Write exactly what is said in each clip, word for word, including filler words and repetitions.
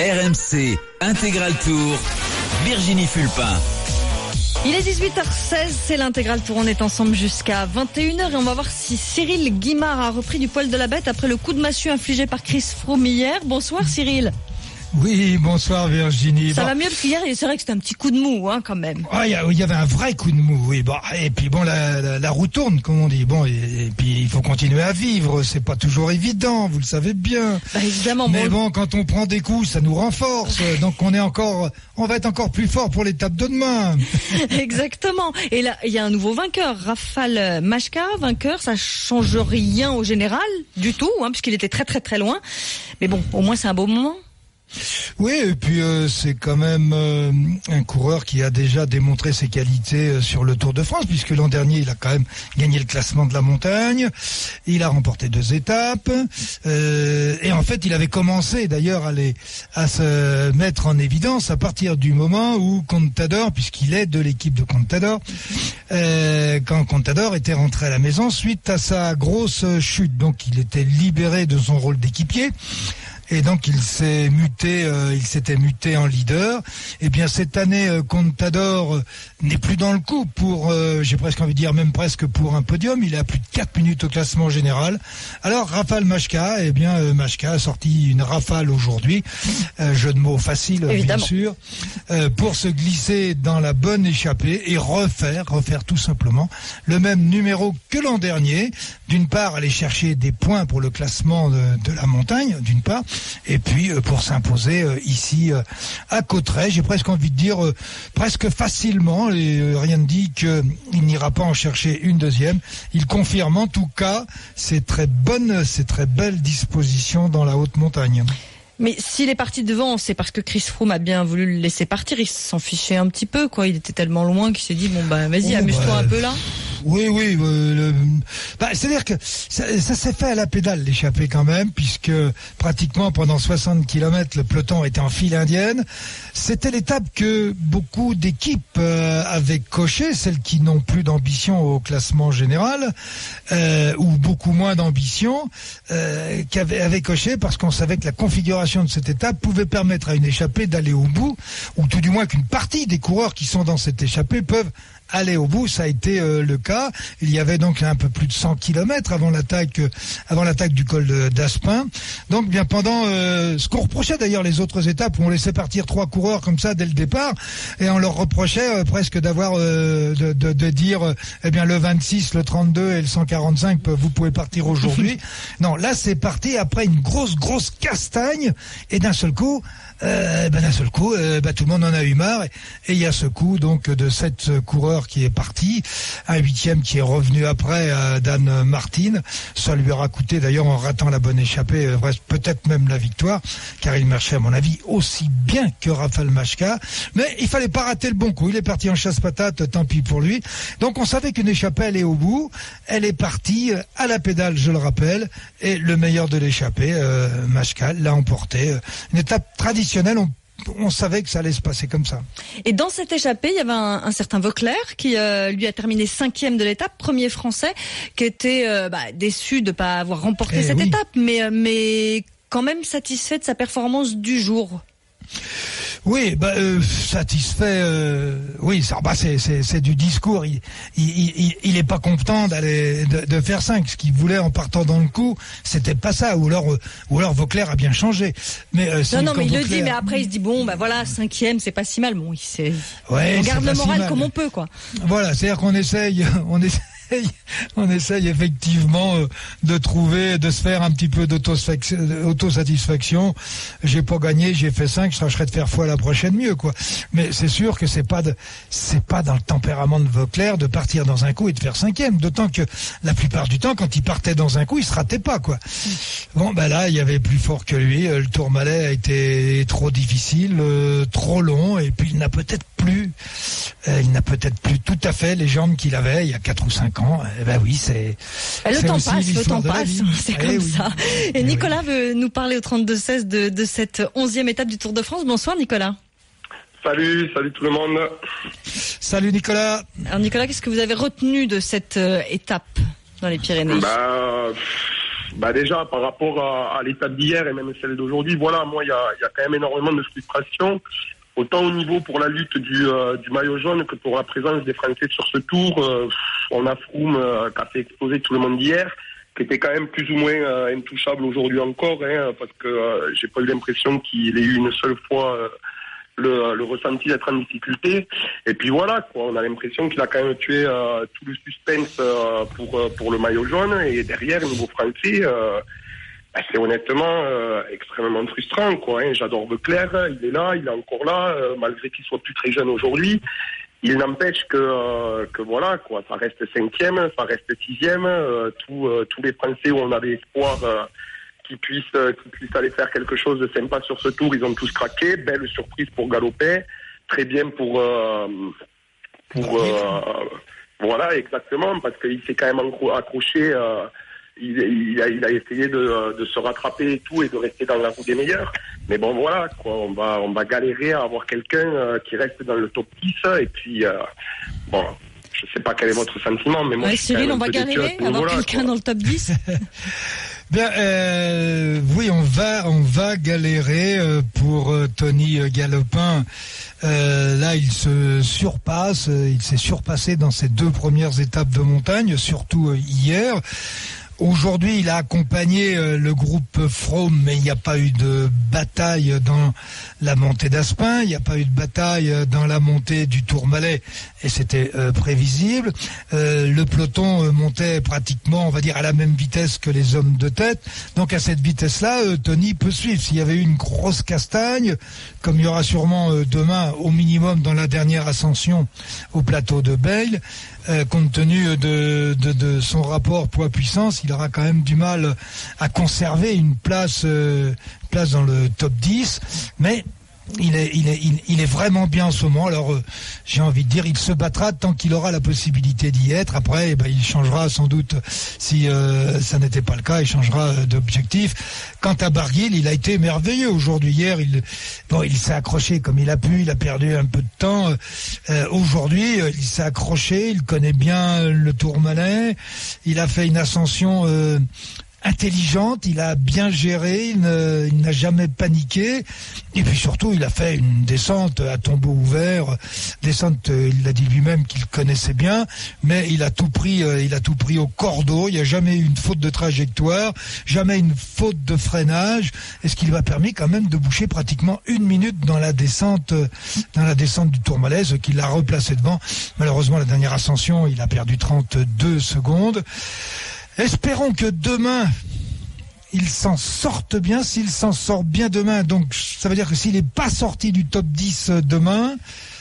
R M C Intégral Tour, Virginie Fulpin. Il est dix-huit heures seize, c'est l'Intégral Tour. On est ensemble jusqu'à vingt et une heures et on va voir si Cyril Guimard a repris du poil de la bête après le coup de massue infligé par Chris Froome hier. Bonsoir Cyril. Oui, bonsoir Virginie. Ça bon. va mieux parce qu'hier, c'est vrai que c'était un petit coup de mou, hein, quand même. Ah, il y, y avait un vrai coup de mou, oui. Bon, et puis bon, la, la, la roue tourne, comme on dit. Bon, et, et puis il faut continuer à vivre. C'est pas toujours évident, vous le savez bien. Bah, évidemment. Mais bon, bon, quand on prend des coups, ça nous renforce. Donc on est encore, on va être encore plus fort pour l'étape de demain. Exactement. Et là, il y a un nouveau vainqueur, Rafal Majka, vainqueur. Ça change rien au général du tout, hein, puisqu'il était très très très loin. Mais bon, au moins c'est un beau moment. Oui, et puis euh, c'est quand même euh, un coureur qui a déjà démontré ses qualités euh, sur le Tour de France, puisque l'an dernier, il a quand même gagné le classement de la montagne, il a remporté deux étapes, euh, et en fait, il avait commencé d'ailleurs à, les, à se mettre en évidence à partir du moment où Contador, puisqu'il est de l'équipe de Contador, euh, quand Contador était rentré à la maison suite à sa grosse chute, donc il était libéré de son rôle d'équipier. Et donc il s'est muté, euh, il s'était muté en leader. Et bien cette année, euh, Contador euh, n'est plus dans le coup pour, euh, j'ai presque envie de dire même presque pour un podium. Il est à plus de quatre minutes au classement général. Alors Rafal Majka, eh bien euh, Majka a sorti une rafale aujourd'hui, euh, jeu de mots facile Évidemment. bien sûr, euh, pour se glisser dans la bonne échappée et refaire, refaire tout simplement le même numéro que l'an dernier. D'une part, aller chercher des points pour le classement de, de la montagne, d'une part. Et puis euh, pour s'imposer euh, ici euh, à Cauterets, j'ai presque envie de dire euh, presque facilement, et euh, rien ne dit qu'il n'ira pas en chercher une deuxième. Il confirme en tout cas ses très bonnes, ses très belles dispositions dans la haute montagne. Mais s'il est parti devant, c'est parce que Chris Froome a bien voulu le laisser partir. Il s'en fichait un petit peu, quoi. Il était tellement loin qu'il s'est dit bon bah vas-y, oh, amuse-toi bah, un peu là. Oui, oui. Euh, le... bah, c'est-à-dire que ça, ça s'est fait à la pédale l'échappée quand même, puisque pratiquement pendant soixante kilomètres, le peloton était en file indienne. C'était l'étape que beaucoup d'équipes euh, avaient coché, celles qui n'ont plus d'ambition au classement général, euh, ou beaucoup moins d'ambition, euh, qui avaient, avaient coché parce qu'on savait que la configuration de cette étape pouvait permettre à une échappée d'aller au bout, ou tout du moins qu'une partie des coureurs qui sont dans cette échappée peuvent aller au bout. Ça a été euh, le cas. Il y avait donc un peu plus de cent kilomètres avant l'attaque, euh, avant l'attaque du col de, d'Aspin. Donc bien pendant euh, ce qu'on reprochait d'ailleurs les autres étapes où on laissait partir trois coureurs comme ça dès le départ, et on leur reprochait euh, presque d'avoir euh, de, de, de dire euh, eh bien le vingt-six, le trente-deux et le cent quarante-cinq vous pouvez partir aujourd'hui. Non, là c'est parti après une grosse grosse castagne, et d'un seul coup Euh, ben d'un seul coup, euh, ben tout le monde en a eu marre, et il y a ce coup donc de sept coureurs qui est parti, un huitième qui est revenu après, euh, Dan Martin. Ça lui aura coûté d'ailleurs en ratant la bonne échappée, euh, peut-être même la victoire, car il marchait à mon avis aussi bien que Rafal Majka. Mais il fallait pas rater le bon coup. Il est parti en chasse-patate, tant pis pour lui. Donc on savait qu'une échappée allait au bout. Elle est partie à la pédale, je le rappelle, et le meilleur de l'échappée, euh, Majka, l'a emporté. Une étape traditionnelle. On, on savait que ça allait se passer comme ça. Et dans cette échappée, il y avait un, un certain Vauclair qui euh, lui a terminé cinquième de l'étape, premier français, qui était euh, bah, déçu de ne pas avoir remporté eh cette oui. étape, mais, mais quand même satisfait de sa performance du jour. Oui, bah, euh, satisfait. Euh, oui, ça, bah, c'est, c'est, c'est du discours. Il, il, il, il est pas content d'aller de, de faire cinq. Ce qu'il voulait en partant dans le coup, c'était pas ça. Ou alors, ou alors Vauclair a bien changé. Mais euh, non, non, mais il Vauclair... le dit. Mais après, il se dit bon, bah voilà, cinquième, c'est pas si mal. Bon, il s'est... ouais, on garde le moral si comme on peut, quoi. Voilà, c'est-à-dire qu'on essaye, on essaye. On essaye effectivement euh, de trouver, de se faire un petit peu d'autosatisfaction. J'ai pas gagné, j'ai fait cinq, je tâcherai de faire fois la prochaine mieux, quoi. Mais c'est sûr que c'est pas de, c'est pas dans le tempérament de Vauclair de partir dans un coup et de faire cinquième. D'autant que la plupart du temps, quand il partait dans un coup, il se ratait pas, quoi. Bon, ben là, il y avait plus fort que lui. Le Tourmalet a été trop difficile, euh, trop long, et puis il n'a peut-être plus, euh, il n'a peut-être plus tout à fait les jambes qu'il avait il y a quatre ou cinq ans. Eh ben oui, c'est. Le c'est temps aussi passe, le temps passe, c'est eh comme oui. ça. Et eh Nicolas oui. veut nous parler au trente-deux seize de, de cette onzième étape du Tour de France. Bonsoir Nicolas. Salut, salut tout le monde. Salut Nicolas. Alors Nicolas, qu'est-ce que vous avez retenu de cette euh, étape dans les Pyrénées? Bah, bah déjà, par rapport à, à l'étape d'hier et même celle d'aujourd'hui, voilà, moi, il y a, y a quand même énormément de frustration. Autant au niveau pour la lutte du, euh, du maillot jaune que pour la présence des Français sur ce tour. Euh, on a Froome euh, qui a fait exploser tout le monde hier, qui était quand même plus ou moins euh, intouchable aujourd'hui encore, hein, parce que euh, j'ai pas eu l'impression qu'il ait eu une seule fois euh, le, le ressenti d'être en difficulté. Et puis voilà, quoi, on a l'impression qu'il a quand même tué euh, tout le suspense euh, pour euh, pour le maillot jaune. Et derrière, niveau français, euh, bah, c'est honnêtement euh, extrêmement frustrant, quoi. Hein. J'adore Leclerc, il est là, il est encore là, euh, malgré qu'il soit plus très jeune aujourd'hui. Il n'empêche que euh, que voilà, quoi, ça reste cinquième, ça reste sixième. Euh, tous euh, tous les Français où on avait espoir euh, qu'ils puissent euh, qu'ils puissent aller faire quelque chose de sympa sur ce tour, ils ont tous craqué. Belle surprise pour Galopin, très bien pour euh, pour euh, voilà, exactement, parce qu'il s'est quand même accro- accroché. Euh, il, il a il a essayé de de se rattraper et tout et de rester dans la roue des meilleurs. Mais bon, voilà, quoi, on va on va galérer à avoir quelqu'un euh, qui reste dans le top dix. Et puis euh, bon, je sais pas quel est votre sentiment, mais moi, ouais, je suis Cyril, on va un peu déçu galérer à ce à avoir niveau-là, quelqu'un quoi. dans le top dix. Bien, euh, oui, on va, on va galérer euh, pour euh, Tony Galopin. Euh, là, il se surpasse, euh, il s'est surpassé dans ses deux premières étapes de montagne, surtout euh, hier. Aujourd'hui, il a accompagné euh, le groupe Froome, mais il n'y a pas eu de bataille dans la montée d'Aspin, il n'y a pas eu de bataille dans la montée du Tourmalet, et c'était euh, prévisible. Euh, le peloton euh, montait pratiquement, on va dire, à la même vitesse que les hommes de tête. Donc à cette vitesse-là, euh, Tony peut suivre. S'il y avait eu une grosse castagne, comme il y aura sûrement euh, demain, au minimum dans la dernière ascension au plateau de Bayle, Euh, compte tenu de, de, de son rapport poids-puissance, il aura quand même du mal à conserver une place, euh, place dans le top dix. Mais il est, il est, il, il est vraiment bien en ce moment. Alors, euh, j'ai envie de dire, il se battra tant qu'il aura la possibilité d'y être. Après, eh ben, il changera sans doute, si euh, ça n'était pas le cas, il changera euh, d'objectif. Quant à Barguil, il a été merveilleux aujourd'hui. Hier, il, bon, il s'est accroché comme il a pu. Il a perdu un peu de temps. Euh, aujourd'hui, euh, il s'est accroché. Il connaît bien le Tourmalet. Il a fait une ascension euh, intelligente, il a bien géré, il, ne, il n'a jamais paniqué, et puis surtout il a fait une descente à tombeau ouvert, descente, il l'a dit lui-même qu'il connaissait bien, mais il a tout pris, il a tout pris au cordeau. Il n'y a jamais eu une faute de trajectoire, jamais une faute de freinage, et ce qui lui a permis quand même de boucher pratiquement une minute dans la descente, dans la descente du Tourmalet, ce qui l'a replacé devant. Malheureusement, la dernière ascension, il a perdu trente-deux secondes. Espérons que demain, il s'en sorte bien. S'il s'en sort bien demain, donc ça veut dire que s'il n'est pas sorti du top dix demain,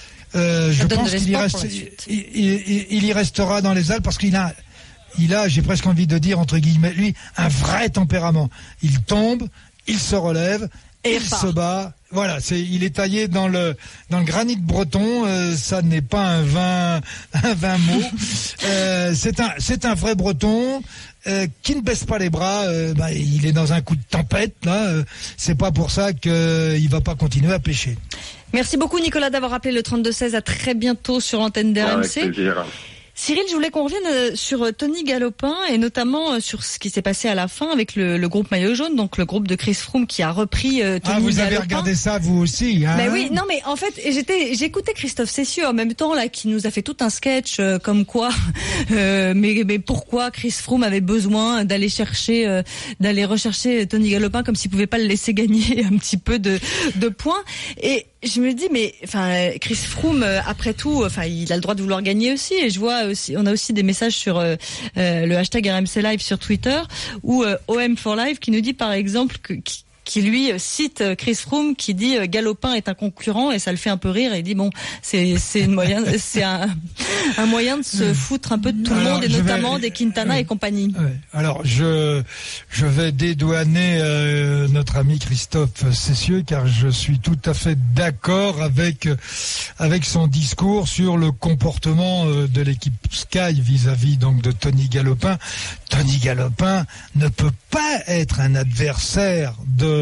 euh, je pense qu'il y, reste, il, il, il y restera dans les Alpes, parce qu'il a, il a, j'ai presque envie de dire, entre guillemets, lui, un vrai tempérament. Il tombe, il se relève, et il se bat. Voilà, c'est, il est taillé dans le dans le granit breton. Euh, ça n'est pas un vin un vin mot. Euh, c'est un c'est un vrai breton euh, qui ne baisse pas les bras. Euh, bah, il est dans un coup de tempête là. Euh, c'est pas pour ça que euh, il va pas continuer à pêcher. Merci beaucoup Nicolas d'avoir appelé le trente-deux seize. À très bientôt sur l'antenne d'R M C. Avec plaisir. Cyril, je voulais qu'on revienne sur Tony Galopin et notamment sur ce qui s'est passé à la fin avec le, le groupe Maillot Jaune, donc le groupe de Chris Froome qui a repris euh, Tony Galopin. Ah, vous avez regardé ça vous aussi, hein? Ben oui, non mais en fait, j'étais, j'écoutais Christophe Cessieux en même temps là, qui nous a fait tout un sketch euh, comme quoi, euh, mais, mais pourquoi Chris Froome avait besoin d'aller chercher, euh, d'aller rechercher Tony Galopin comme s'il pouvait pas le laisser gagner un petit peu de, de points. Et je me dis, mais enfin, Chris Froome, après tout, enfin, il a le droit de vouloir gagner aussi. Et je vois aussi, on a aussi des messages sur euh, euh, le hashtag R M C Live sur Twitter, ou euh, O M for Live qui nous dit par exemple que qui, qui lui cite Chris Froome qui dit euh, Galopin est un concurrent, et ça le fait un peu rire. Et il dit bon, c'est c'est une moyen, c'est un, un moyen de se foutre un peu de tout le Alors, monde, et je notamment vais, des Quintana ouais, et compagnie. Ouais. Alors je je vais dédouaner euh, notre ami Christophe Cessieux, car je suis tout à fait d'accord avec avec son discours sur le comportement euh, de l'équipe Sky vis-à-vis donc de Tony Galopin. Tony Galopin ne peut pas être un adversaire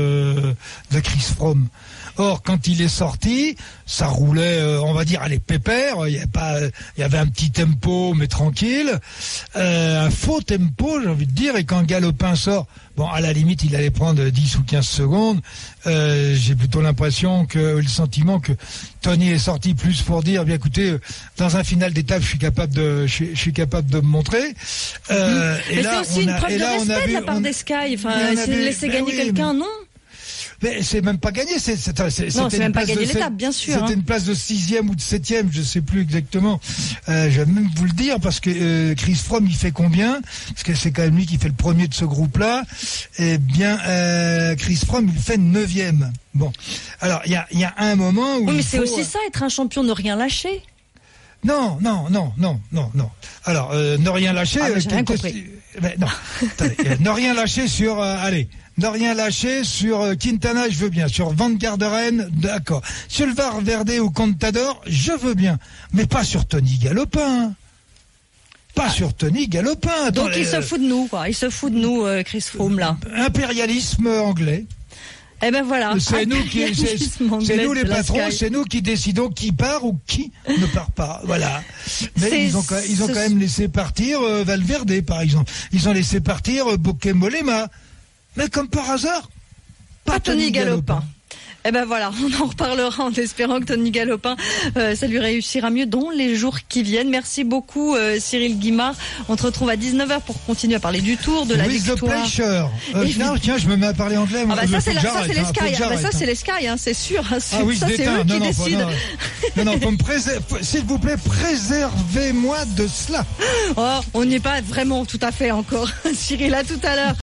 de de Chris Froome. Or, quand il est sorti, ça roulait, euh, on va dire, allez, pépère. Il y avait pas, il y avait un petit tempo, mais tranquille, euh, un faux tempo, j'ai envie de dire. Et quand Galopin sort, Bon, à la limite, il allait prendre dix ou quinze secondes. Euh, j'ai plutôt l'impression que, le sentiment que Tony est sorti plus pour dire, bien écoutez, dans un final d'étape, je suis capable de, je suis, je suis capable de me montrer. Euh, mmh. et Mais là, c'est aussi une a, preuve de respect de la part des Sky. Enfin, c'est de laisser gagner oui, quelqu'un, mais... non? Mais c'est même pas gagné. C'est, c'est, c'est, non, c'est même pas gagné de, l'étape, bien sûr. C'était hein. une place de sixième ou de septième, je sais plus exactement. Euh, je vais même vous le dire parce que euh, Chris Froome, il fait combien? Parce que c'est quand même lui qui fait le premier de ce groupe-là. Eh bien, euh, Chris Froome, il fait neuvième. Bon, alors il y a, il y a un moment où. Oui, mais il c'est faut... aussi ça, être un champion, ne rien lâcher. Non, non, non, non, non, non. Alors, euh, ne rien lâcher. Ah, mais j'ai euh, rien compris. Mais non, attendez, euh, ne rien lâcher sur. Euh, allez. Ne rien lâcher sur euh, Quintana, je veux bien. Sur Van Garderen, d'accord. Sur le Valverde ou Contador, je veux bien. Mais pas sur Tony Galopin. Pas ah. sur Tony Galopin. Donc il euh... se fout de nous, quoi. Il se fout de nous, euh, Chris Froome, là. Impérialisme anglais. Eh ben voilà. C'est nous qui, c'est, c'est nous les patrons, c'est nous qui décidons qui part ou qui ne part pas. Voilà. Mais c'est, ils ont, ils ont quand même laissé partir euh, Valverde, par exemple. Ils ont laissé partir euh, Bokeh Mollema. Mais comme par hasard, pas, pas Tony, Tony Galopin. Galopin. Eh ben voilà, on en reparlera en espérant que Tony Galopin, euh, ça lui réussira mieux dans les jours qui viennent. Merci beaucoup euh, Cyril Guimard. On te retrouve à dix-neuf heures pour continuer à parler du Tour, de la With victoire. The pleasure. Euh, Et non, tiens, je me mets à parler anglais. Ah bah ça, c'est la, ça c'est les Sky. Hein, ah bah ça c'est les Sky, hein, c'est sûr. Hein, ah oui, ça je c'est déteins. eux non, qui non, décident. Non, non, faut me préser... s'il vous plaît, préservez-moi de cela. Oh, on n'y est pas vraiment tout à fait encore. Cyril, à tout à l'heure.